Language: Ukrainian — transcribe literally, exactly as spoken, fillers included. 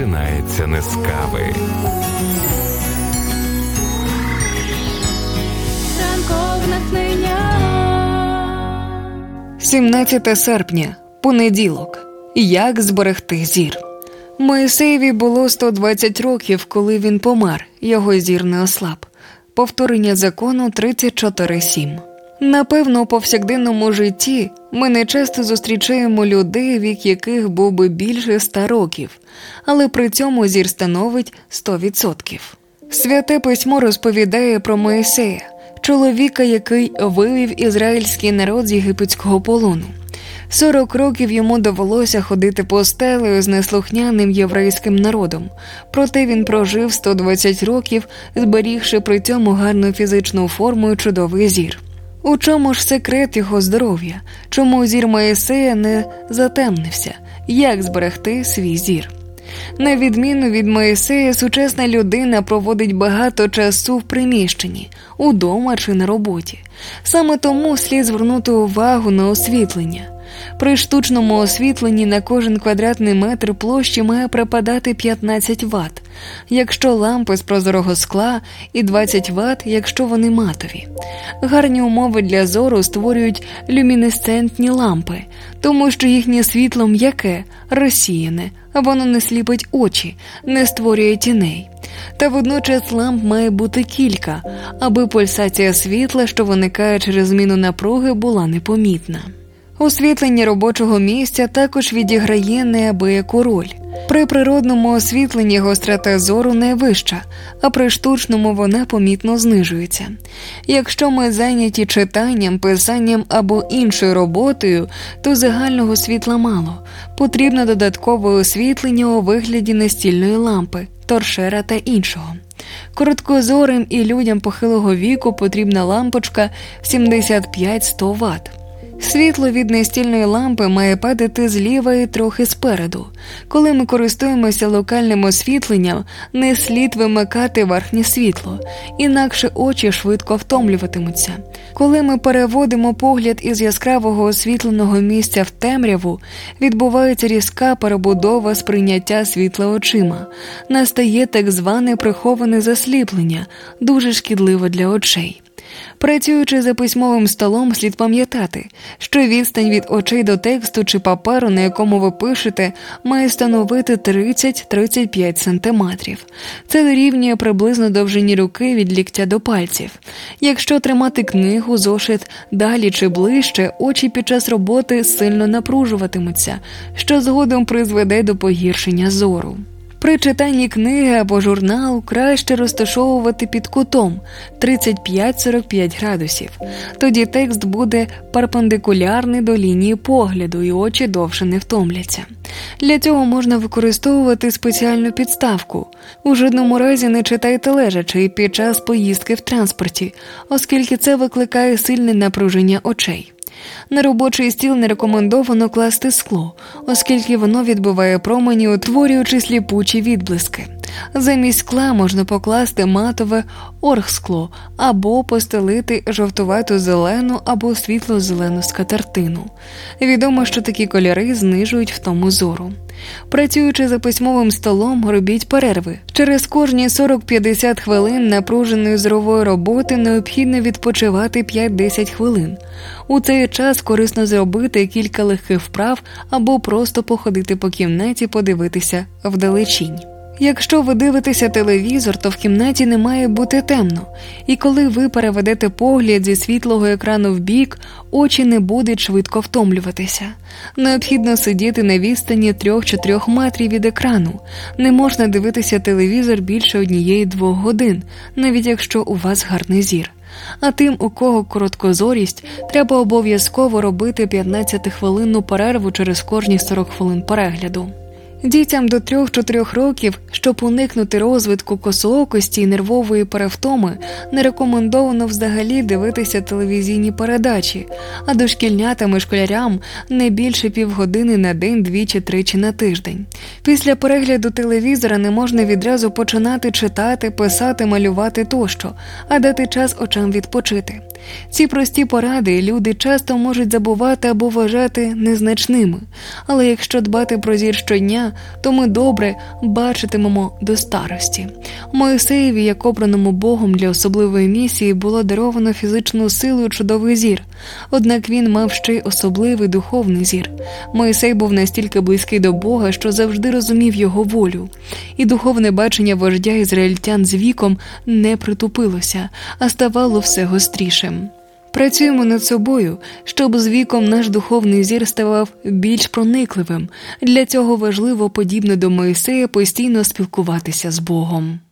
починається не з кави. сімнадцяте серпня, понеділок. Як зберегти зір? Моїсеєві було сто двадцять років, коли він помер, його зір не ослаб. Повторення закону тридцять чотири сім. Напевно, у повсякденному житті ми не часто зустрічаємо людей, вік яких був би більше ста років, але при цьому зір становить сто відсотків. Святе письмо розповідає про Моїсея, чоловіка, який вивів ізраїльський народ з єгипетського полону. Сорок років йому довелося ходити постелею з неслухняним єврейським народом, проте він прожив сто двадцять років, зберігши при цьому гарну фізичну форму і чудовий зір. У чому ж секрет його здоров'я? Чому зір Моїсея не затемнився? Як зберегти свій зір? На відміну від Моїсея, сучасна людина проводить багато часу в приміщенні, удома чи на роботі. Саме тому слід звернути увагу на освітлення. При штучному освітленні на кожен квадратний метр площі має припадати п'ятнадцять ватт, якщо лампи з прозорого скла, і двадцять ватт, якщо вони матові. Гарні умови для зору створюють люмінесцентні лампи, тому що їхнє світло м'яке, розсіяне, воно не сліпить очі, не створює тіней. Та водночас ламп має бути кілька, аби пульсація світла, що виникає через зміну напруги, була непомітна. Освітлення робочого місця також відіграє неабияку роль. При природному освітленні гострота зору найвища, а при штучному вона помітно знижується. Якщо ми зайняті читанням, писанням або іншою роботою, то загального світла мало. Потрібно додаткове освітлення у вигляді настільної лампи, торшера та іншого. Короткозорим і людям похилого віку потрібна лампочка сімдесят п'ять - сто ватт. Світло від настільної лампи має падати зліва і трохи спереду. Коли ми користуємося локальним освітленням, не слід вимикати верхнє світло, інакше очі швидко втомлюватимуться. Коли ми переводимо погляд із яскравого освітленого місця в темряву, відбувається різка перебудова сприйняття світла очима. Настає так зване приховане засліплення, дуже шкідливе для очей. Працюючи за письмовим столом, слід пам'ятати, що відстань від очей до тексту чи паперу, на якому ви пишете, має становити тридцять - тридцять п'ять сантиметрів. Це дорівнює приблизно довжині руки від ліктя до пальців. Якщо тримати книгу, зошит далі чи ближче, очі під час роботи сильно напружуватимуться, що згодом призведе до погіршення зору. При читанні книги або журналу краще розташовувати під кутом тридцять п'ять - сорок п'ять градусів. Тоді текст буде перпендикулярний до лінії погляду і очі довше не втомляться. Для цього можна використовувати спеціальну підставку. У жодному разі не читайте лежачи під час поїздки в транспорті, оскільки це викликає сильне напруження очей. На робочий стіл не рекомендовано класти скло, оскільки воно відбиває промені, утворюючи сліпучі відблиски. Замість скла можна покласти матове оргскло або постелити жовтувато-зелену або світло-зелену скатертину. Відомо, що такі кольори знижують втому зору. Працюючи за письмовим столом, робіть перерви. Через кожні сорок - п'ятдесят хвилин напруженої зорової роботи необхідно відпочивати п'ять - десять хвилин. У цей час корисно зробити кілька легких вправ або просто походити по кімнаті, подивитися вдалечінь. Якщо ви дивитеся телевізор, то в кімнаті не має бути темно, і коли ви переведете погляд зі світлого екрану в бік, очі не будуть швидко втомлюватися. Необхідно сидіти на відстані трьох-чотирьох метрів від екрану. Не можна дивитися телевізор більше однієї-двох годин, навіть якщо у вас гарний зір. А тим, у кого короткозорість, треба обов'язково робити п'ятнадцятихвилинну перерву через кожні сорок хвилин перегляду. Дітям до трьох-чотирьох років, щоб уникнути розвитку косоокості і нервової перевтоми, не рекомендовано взагалі дивитися телевізійні передачі, а дошкільнятам і школярям не більше півгодини на день, двічі-тричі на тиждень. Після перегляду телевізора не можна відразу починати читати, писати, малювати тощо, а дати час очам відпочити. Ці прості поради люди часто можуть забувати або вважати незначними, але якщо дбати про зір щодня, то ми добре бачитимемо до старості. Мойсеєві, як обраному Богом для особливої місії, було даровано фізичну силу і чудовий зір. Однак він мав ще й особливий духовний зір. Мойсей був настільки близький до Бога, що завжди розумів його волю. І духовне бачення вождя ізраїльтян з віком не притупилося, а ставало все гострішим. Працюємо над собою, щоб з віком наш духовний зір ставав більш проникливим. Для цього важливо, подібно до Мойсея, постійно спілкуватися з Богом.